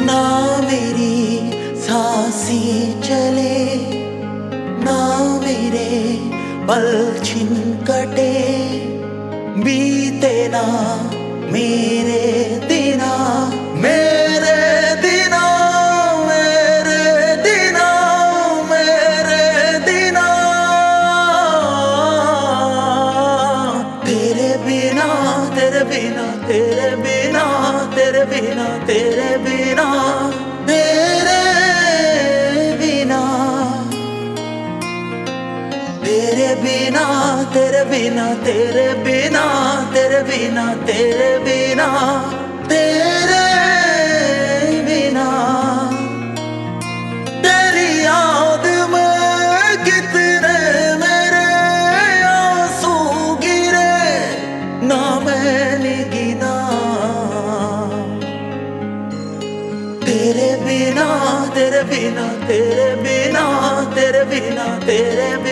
ना मेरी सांसें चले, ना मेरे पल छिन कटे, बीते ना मेरे दिना, मेरे दिना, मेरे दिना, मेरे दिना। तेरे बिना, तेरे बिना, तेरे बिना, तेरे बिना, तेरे बिना, तेरे बिना, तेरे बिना, तेरे बिना, तेरे बिना, तेरे बिना, तेरे बिना, तेरे बिना। तेरी याद में कितने मेरे आंसू गिरे, ना मैंने गिना। तेरे बिना, तेरे बिना, तेरे बिना, तेरे बिना, तेरे बिना।